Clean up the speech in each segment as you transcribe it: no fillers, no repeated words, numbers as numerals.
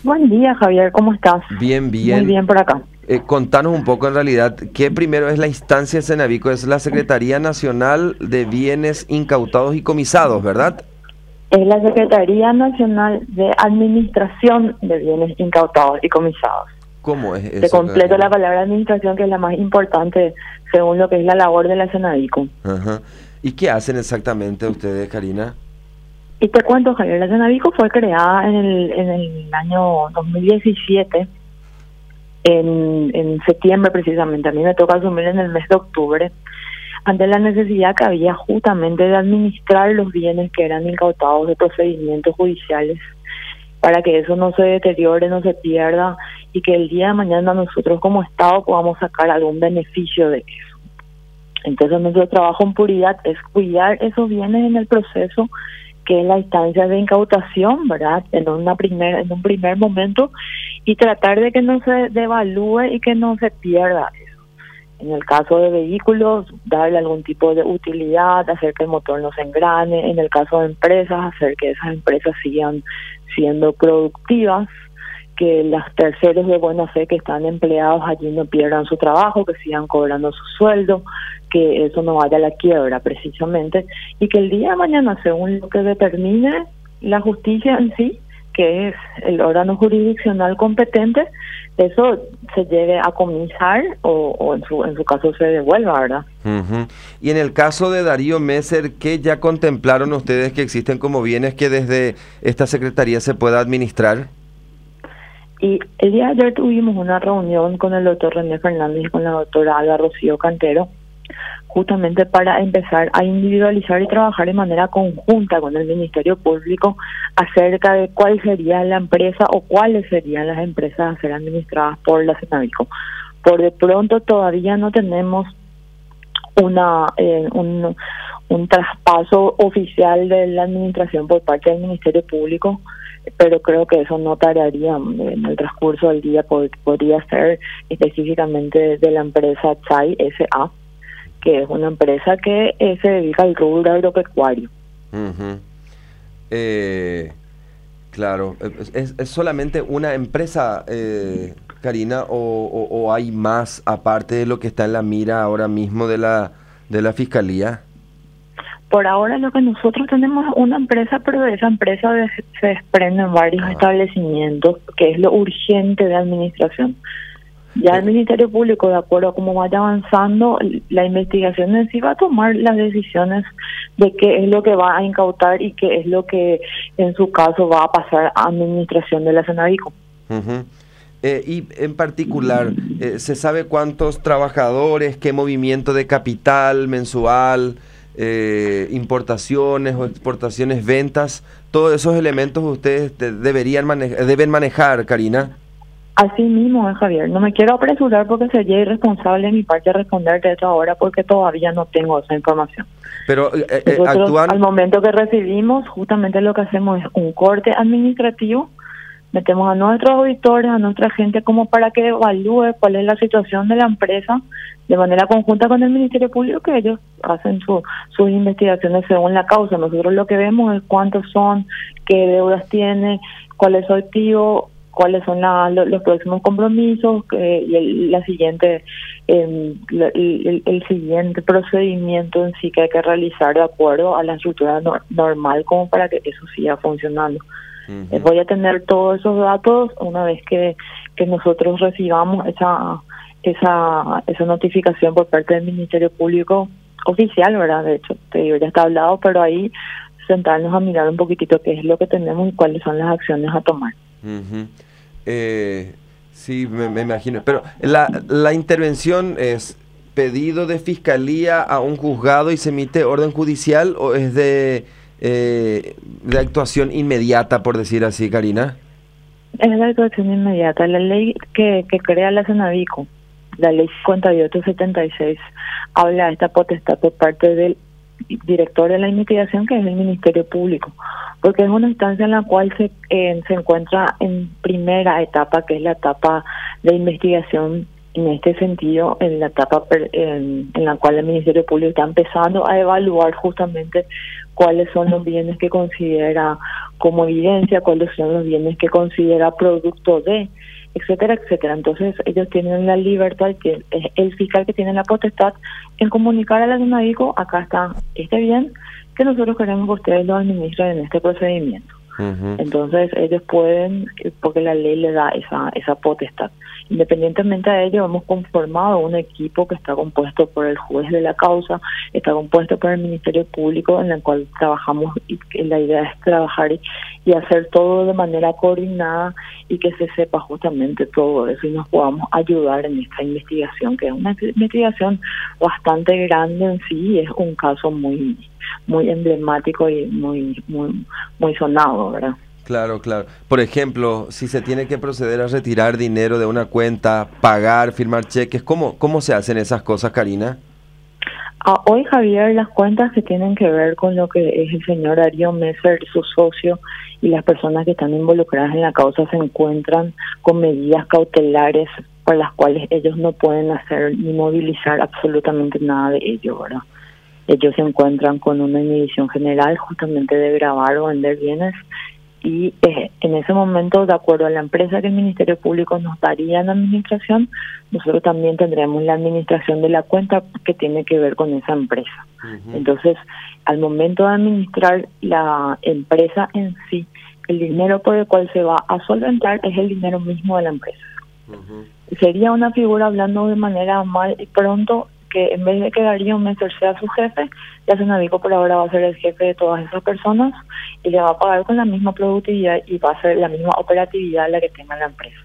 Buen día, Javier, ¿cómo estás? Bien, Muy bien. bien por acá. Contanos un poco en realidad, ¿qué primero es la instancia de Senavico? Es la Secretaría Nacional de Bienes Incautados y Comisados, ¿verdad? Es la Secretaría Nacional de Administración de Bienes Incautados y Comisados. ¿Cómo es Te eso, completo la Karina? palabra administración, que es la más importante según lo que es la labor de la Senadico. Ajá. ¿Y qué hacen exactamente ustedes, Karina? Y te cuento, Javier, la Senadico fue creada en el año 2017, en septiembre precisamente. A mí me toca asumir en el mes de octubre, ante la necesidad que había justamente de administrar los bienes que eran incautados de procedimientos judiciales, para que eso no se deteriore, no se pierda, y que el día de mañana nosotros como Estado podamos sacar algún beneficio de eso. Entonces nuestro trabajo en puridad es cuidar esos bienes en el proceso, que es la instancia de incautación, ¿verdad? En un primer momento, y tratar de que no se devalúe y que no se pierda. En el caso de vehículos, darle algún tipo de utilidad, hacer que el motor no se engrane. En el caso de empresas, hacer que esas empresas sigan siendo productivas, que los terceros de buena fe que están empleados allí no pierdan su trabajo, que sigan cobrando su sueldo, que eso no vaya a la quiebra precisamente, y que el día de mañana, según lo que determine la justicia en sí, que es el órgano jurisdiccional competente, eso se llegue a comisar o en su caso se devuelva, ¿verdad? Ujú. Y en el caso de Darío Messer, ¿qué ya contemplaron ustedes que existen como bienes que desde esta secretaría se pueda administrar? Y el día de ayer tuvimos una reunión con el doctor René Fernández y con la doctora Alba Rocío Cantero, justamente para empezar a individualizar y trabajar de manera conjunta con el Ministerio Público acerca de cuál sería la empresa o cuáles serían las empresas a ser administradas por la Senavico. Por de pronto todavía no tenemos un traspaso oficial de la administración por parte del Ministerio Público, pero creo que eso no tardaría en el transcurso del día. Podría ser específicamente de la empresa Chai S.A., que es una empresa que se dedica al rubro agropecuario. Ujú. Claro, ¿es solamente una empresa, Karina, o hay más aparte de lo que está en la mira ahora mismo de la fiscalía? Por ahora lo que nosotros tenemos es una empresa, pero de esa empresa se desprenden varios Ah, establecimientos, que es lo urgente de administración. Ya el eh, Ministerio Público, de acuerdo a cómo vaya avanzando, la investigación en sí va a tomar las decisiones de qué es lo que va a incautar y qué es lo que en su caso va a pasar a administración de la Senavico. ujú. Y en particular, ¿se sabe cuántos trabajadores, qué movimiento de capital mensual, importaciones o exportaciones, ventas, todos esos elementos ustedes deben manejar, Karina? Así mismo, Javier. No me quiero apresurar porque sería irresponsable de mi parte responderte eso ahora, porque todavía no tengo esa información. Pero Nosotros, al actúan. momento que recibimos, justamente lo que hacemos es un corte administrativo, metemos a nuestros auditores, a nuestra gente, como para que evalúe cuál es la situación de la empresa de manera conjunta con el Ministerio Público, que ellos hacen sus investigaciones según la causa. Nosotros lo que vemos es cuántos son, qué deudas tiene, cuál es su activo, cuáles son los próximos compromisos, y la siguiente el siguiente procedimiento en sí que hay que realizar de acuerdo a la estructura normal, como para que eso siga funcionando. Ujú. Voy a tener todos esos datos una vez que nosotros recibamos esa notificación por parte del Ministerio Público oficial, ¿verdad? De hecho, te digo, ya está hablado, pero ahí sentarnos a mirar un poquitito qué es lo que tenemos y cuáles son las acciones a tomar. Ujú. Sí, me imagino. Pero la intervención es pedido de fiscalía a un juzgado y se emite orden judicial, o es de actuación inmediata, por decir así, Karina. Es la actuación inmediata. La ley que crea la Senavico, la ley 5876, habla de esta potestad por parte del director de la investigación, que es el Ministerio Público, porque es una instancia en la cual se encuentra en primera etapa, que es la etapa de investigación en este sentido, en la etapa en la cual el Ministerio Público está empezando a evaluar justamente cuáles son los bienes que considera como evidencia, cuáles son los bienes que considera producto de, etcétera, etcétera. Entonces ellos tienen la libertad, que es el fiscal que tiene la potestad en comunicar a la SUNADICO: acá está este bien que nosotros queremos que ustedes lo administren en este procedimiento. Entonces ellos pueden, porque la ley le da esa potestad. Independientemente de ello, hemos conformado un equipo que está compuesto por el juez de la causa, está compuesto por el Ministerio Público, en el cual trabajamos, y la idea es trabajar y hacer todo de manera coordinada, y que se sepa justamente todo eso y nos podamos ayudar en esta investigación, que es una investigación bastante grande en sí, y es un caso muy emblemático y muy sonado, ¿verdad? Claro, claro. Por ejemplo, si se tiene que proceder a retirar dinero de una cuenta, pagar, firmar cheques, ¿cómo se hacen esas cosas, Karina? Hoy, Javier, las cuentas que tienen que ver con lo que es el señor Darío Messer, su socio, y las personas que están involucradas en la causa se encuentran con medidas cautelares por las cuales ellos no pueden hacer ni movilizar absolutamente nada de ello, ¿verdad? Ellos se encuentran con una inhibición general justamente de grabar o vender bienes, y en ese momento, de acuerdo a la empresa que el Ministerio Público nos daría en administración, nosotros también tendremos la administración de la cuenta que tiene que ver con esa empresa. Entonces, al momento de administrar la empresa en sí, el dinero por el cual se va a solventar es el dinero mismo de la empresa. Sería una figura, hablando de manera mal y pronto, que en vez de que Darío Messer sea su jefe, la SUNADICO por ahora va a ser el jefe de todas esas personas y le va a pagar con la misma productividad y va a ser la misma operatividad la que tenga la empresa.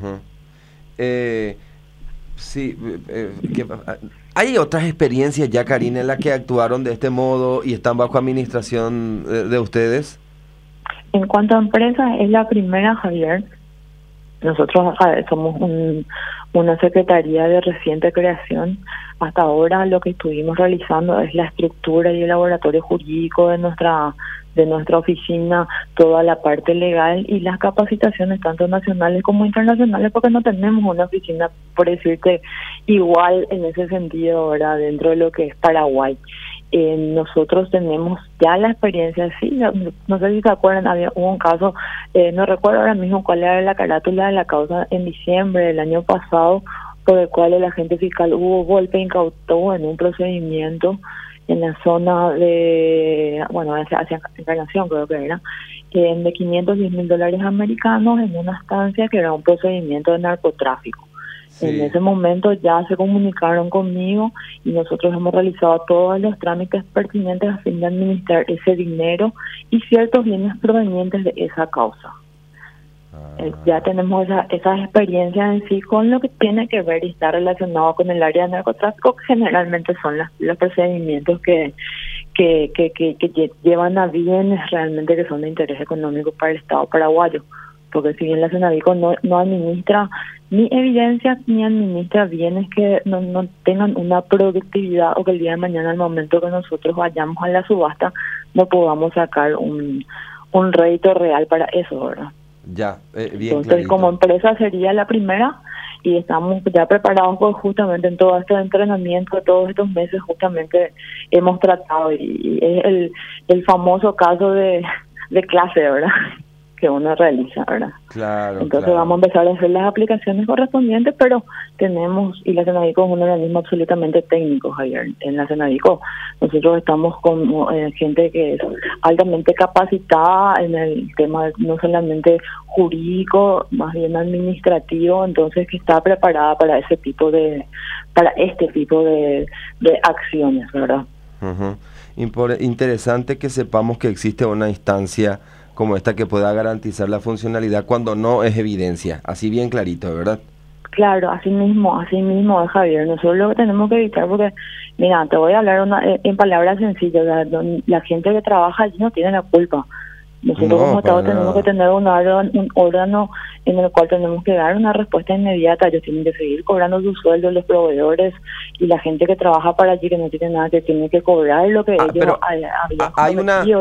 ¿Hay otras experiencias ya, Karina, en las que actuaron de este modo y están bajo administración de ustedes? En cuanto a empresas, es la primera, Javier. Nosotros somos una secretaría de reciente creación. Hasta ahora lo que estuvimos realizando es la estructura y el laboratorio jurídico de nuestra oficina, toda la parte legal y las capacitaciones tanto nacionales como internacionales, porque no tenemos una oficina, por decirte, igual en ese sentido, ¿verdad?, dentro de lo que es Paraguay. Nosotros tenemos ya la experiencia, sí, no sé si se acuerdan, hubo un caso, no recuerdo ahora mismo cuál era la carátula de la causa, en diciembre del año pasado, por el cual el agente fiscal hubo golpe, incautó en un procedimiento en la zona de, hacia Encarnación creo que era, de $510,000 americanos en una estancia que era un procedimiento de narcotráfico. Sí. En ese momento ya se comunicaron conmigo y nosotros hemos realizado todos los trámites pertinentes a fin de administrar ese dinero y ciertos bienes provenientes de esa causa. Ya tenemos esas experiencias en sí con lo que tiene que ver y está relacionado con el área de narcotráfico, que generalmente son los procedimientos que llevan a bienes realmente que son de interés económico para el Estado paraguayo. Porque si bien la SUNADICO no administra ni evidencias ni administra bienes que no tengan una productividad, o que el día de mañana, al momento que nosotros vayamos a la subasta, no podamos sacar un rédito real para eso, ¿verdad? Ya, bien. Entonces, clarito. Como empresa sería la primera, y estamos ya preparados, pues justamente en todo este entrenamiento, todos estos meses justamente hemos tratado, y es el famoso caso de clase, ¿verdad?, que uno realiza, ¿verdad? Claro. Entonces vamos a empezar a hacer las aplicaciones correspondientes, pero tenemos, y la SUNADICO es un organismo absolutamente técnico, Javier. En la SUNADICO nosotros estamos con gente que es altamente capacitada en el tema no solamente jurídico, más bien administrativo, entonces que está preparada para este tipo de acciones, ¿verdad? Interesante que sepamos que existe una instancia como esta que pueda garantizar la funcionalidad cuando no es evidencia, así bien clarito, ¿verdad? Claro, así mismo es, Javier. Nosotros lo que tenemos que evitar, porque, mira, te voy a hablar en palabras sencillas, la gente que trabaja allí no tiene la culpa. Nosotros como Estado tenemos que tener un órgano en el cual tenemos que dar una respuesta inmediata. Ellos tienen que seguir cobrando sus sueldos, los proveedores y la gente que trabaja para allí, que no tiene nada, que tiene que cobrar lo que ellos habían prometido.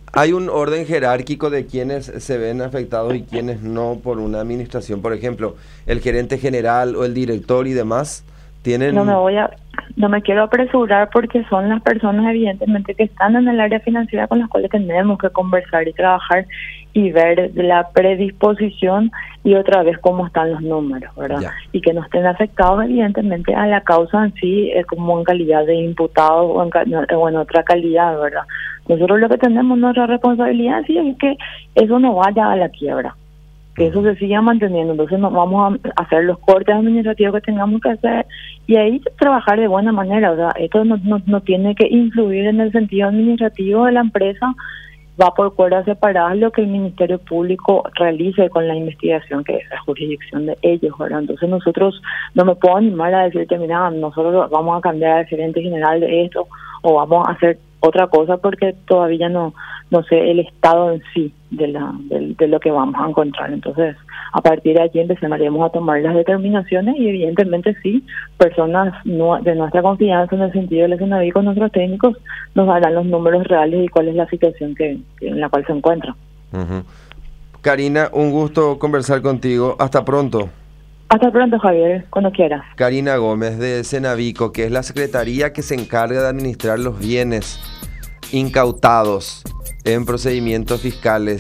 ¿Hay un orden jerárquico de quienes se ven afectados y quienes no por una administración? Por ejemplo, el gerente general o el director y demás tienen... No me quiero apresurar porque son las personas evidentemente que están en el área financiera con las cuales tenemos que conversar y trabajar y ver la predisposición y otra vez cómo están los números, ¿verdad? Ya. Y que no estén afectados evidentemente a la causa en sí, como en calidad de imputados o en otra calidad, ¿verdad? Nosotros lo que tenemos, nuestra responsabilidad sí es que eso no vaya a la quiebra, que eso se siga manteniendo. Entonces nos vamos a hacer los cortes administrativos que tengamos que hacer y ahí trabajar de buena manera. O sea, esto no tiene que influir en el sentido administrativo de la empresa, va por cuerdas separadas lo que el Ministerio Público realice con la investigación, que es la jurisdicción de ellos, ¿verdad? Entonces nosotros, no me puedo animar a decirte, mira, nosotros vamos a cambiar al gerente general de esto o vamos a hacer otra cosa porque todavía no sé el estado en sí de lo que vamos a encontrar. Entonces, a partir de allí empezaremos a tomar las determinaciones y evidentemente sí, personas de nuestra confianza en el sentido del SNAVI con nuestros técnicos nos darán los números reales y cuál es la situación en la cual se encuentra. Karina, un gusto conversar contigo. Hasta pronto. Hasta pronto, Javier, cuando quieras. Karina Gómez de Cenavico, que es la secretaría que se encarga de administrar los bienes incautados en procedimientos fiscales.